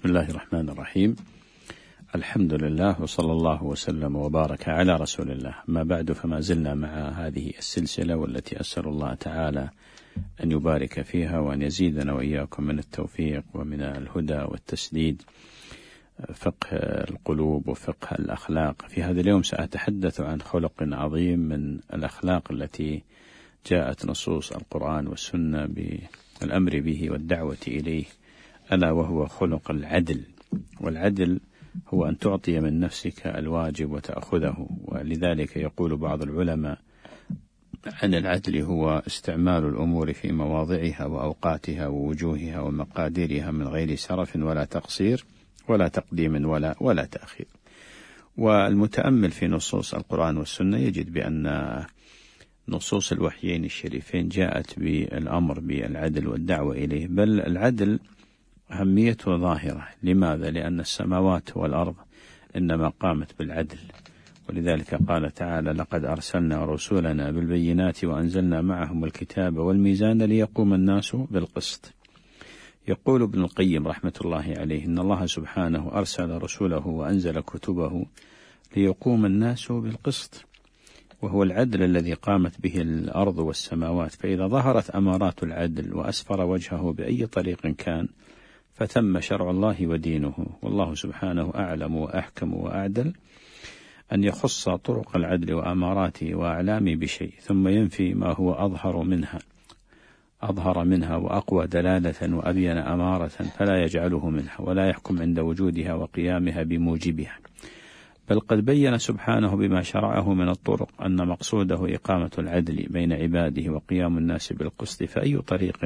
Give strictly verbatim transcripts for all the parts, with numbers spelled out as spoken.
بسم الله الرحمن الرحيم. الحمد لله وصلى الله وسلم وبارك على رسول الله. ما بعد، فما زلنا مع هذه السلسلة والتي أسأل الله تعالى أن يبارك فيها وأن يزيدنا وإياكم من التوفيق ومن الهدى والتسديد، فقه القلوب وفقه الأخلاق. في هذا اليوم سأتحدث عن خلق عظيم من الأخلاق التي جاءت نصوص القرآن والسنة بالأمر به والدعوة إليه، ألا وهو خلق العدل. والعدل هو أن تعطي من نفسك الواجب وتأخذه، ولذلك يقول بعض العلماء عن العدل هو استعمال الأمور في مواضعها وأوقاتها ووجوهها ومقاديرها من غير سرف ولا تقصير ولا تقديم ولا ولا تأخير. والمتأمل في نصوص القرآن والسنة يجد بأن نصوص الوحيين الشريفين جاءت بالأمر بالعدل والدعوة إليه، بل العدل أهميته ظاهرة. لماذا؟ لأن السماوات والأرض إنما قامت بالعدل، ولذلك قال تعالى: لقد أرسلنا رسولنا بالبينات وأنزلنا معهم الكتاب والميزان ليقوم الناس بالقسط. يقول ابن القيم رحمة الله عليه: إن الله سبحانه أرسل رسوله وأنزل كتبه ليقوم الناس بالقسط، وهو العدل الذي قامت به الأرض والسماوات. فإذا ظهرت أمارات العدل وأسفر وجهه بأي طريق كان، فتم شرع الله ودينه. والله سبحانه أعلم وأحكم وأعدل أن يخص طرق العدل وأماراته وأعلامه بشيء، ثم ينفي ما هو أظهر منها أظهر منها وأقوى دلالة وأبين أمارة، فلا يجعله منها ولا يحكم عند وجودها وقيامها بموجبها. بل قد بين سبحانه بما شرعه من الطرق أن مقصوده إقامة العدل بين عباده وقيام الناس بالقسط، فأي طريق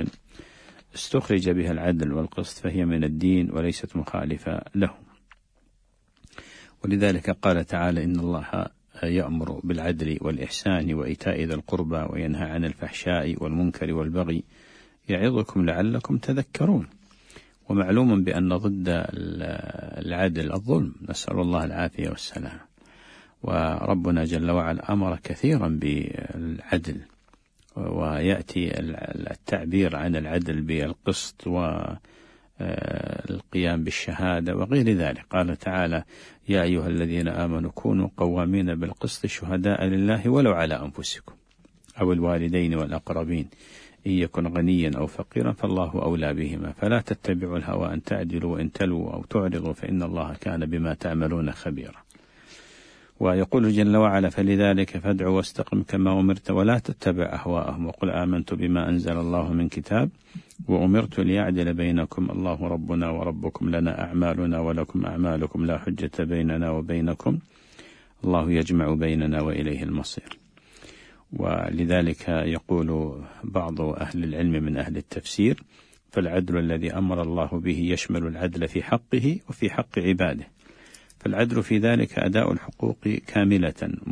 استخرج بها العدل والقسط فهي من الدين وليست مخالفة له. ولذلك قال تعالى: إن الله يأمر بالعدل والإحسان وإيتاء ذي القربى وينهى عن الفحشاء والمنكر والبغي يعظكم لعلكم تذكرون. ومعلوم بأن ضد العدل الظلم، نسأل الله العافية والسلام. وربنا جل وعلا أمر كثيرا بالعدل، ويأتي التعبير عن العدل بالقسط والقيام بالشهادة وغير ذلك. قال تعالى: يا أيها الذين آمنوا كونوا قوامين بالقسط شهداء لله ولو على أنفسكم أو الوالدين والأقربين إن يكن غنيا أو فقيرا فالله أولى بهما فلا تتبعوا الهوى أن تعدلوا وإن تلووا أو تعرضوا فإن الله كان بما تعملون خبيرا. ويقول جل وعلا: فلذلك فادع واستقم كما أمرت ولا تتبع أهواءهم وقل آمنت بما أنزل الله من كتاب وأمرت ليعدل بينكم الله ربنا وربكم لنا أعمالنا ولكم أعمالكم لا حجة بيننا وبينكم الله يجمع بيننا وإليه المصير. ولذلك يقول بعض أهل العلم من أهل التفسير: فالعدل الذي أمر الله به يشمل العدل في حقه وفي حق عباده، فالعدل في ذلك أداء الحقوق كاملة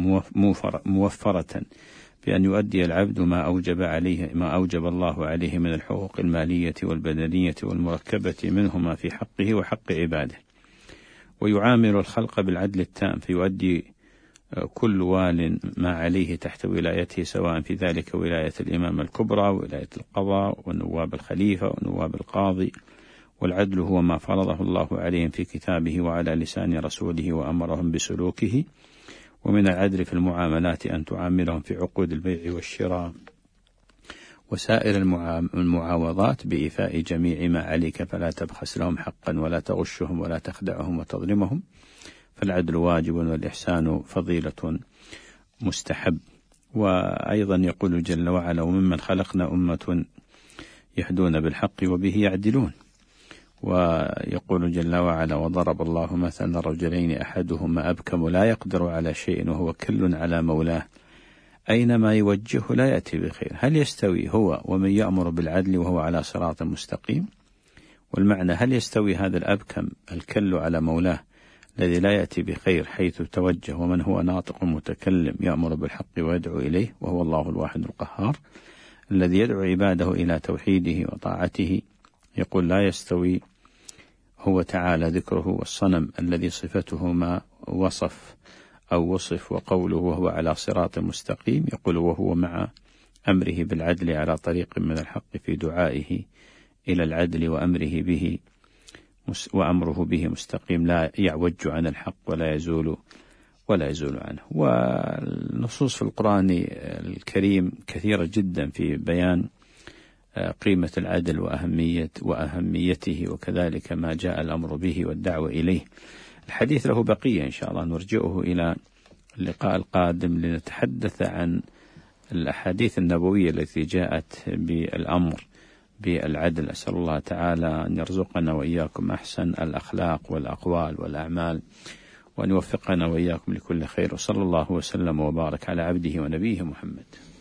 موفرة بأن يؤدي العبد ما أوجب عليه ما أوجب الله عليه من الحقوق المالية والبدنية والمركبة منهما في حقه وحق عباده، ويعامل الخلق بالعدل التام، فيؤدي كل وال ما عليه تحت ولايته، سواء في ذلك ولاية الإمام الكبرى وولاية القضاء ونواب الخليفة ونواب القاضي. والعدل هو ما فرضه الله عليهم في كتابه وعلى لسان رسوله وأمرهم بسلوكه. ومن العدل في المعاملات أن تعاملهم في عقود البيع والشراء وسائر المعاوضات بإيفاء جميع ما عليك، فلا تبخس لهم حقا ولا تغشهم ولا تخدعهم وتظلمهم، فالعدل واجب والإحسان فضيلة مستحب. وأيضا يقول جل وعلا: وممن خلقنا أمة يهدون بالحق وبه يعدلون. ويقول جل وعلا: وضرب الله مثلا رجلين أحدهما أبكم لا يقدر على شيء وهو كل على مولاه أينما يوجهه لا يأتي بخير هل يستوي هو ومن يأمر بالعدل وهو على صراط مستقيم؟ والمعنى: هل يستوي هذا الأبكم الكل على مولاه الذي لا يأتي بخير حيث توجه، ومن هو ناطق متكلم يأمر بالحق ويدعو إليه وهو الله الواحد القهار الذي يدعو عباده إلى توحيده وطاعته؟ يقول: لا يستوي هو تعالى ذكره والصنم الذي صفته ما وصف أو وصف، وقوله وهو على صراط مستقيم. يقول: وهو مع أمره بالعدل على طريق من الحق في دعائه إلى العدل وأمره به وأمره به مستقيم لا يعوج عن الحق ولا يزول ولا يزول عنه. والنصوص في القرآن الكريم كثيرة جدا في بيان قيمة العدل وأهمية وأهميته، وكذلك ما جاء الأمر به والدعوة إليه. الحديث له بقية إن شاء الله، نرجئه إلى اللقاء القادم لنتحدث عن الأحاديث النبوية التي جاءت بالأمر بالعدل. أسأل الله تعالى أن يرزقنا وإياكم أحسن الأخلاق والأقوال والأعمال، وأن يوفقنا وإياكم لكل خير، وصلى الله وسلم وبارك على عبده ونبيه محمد.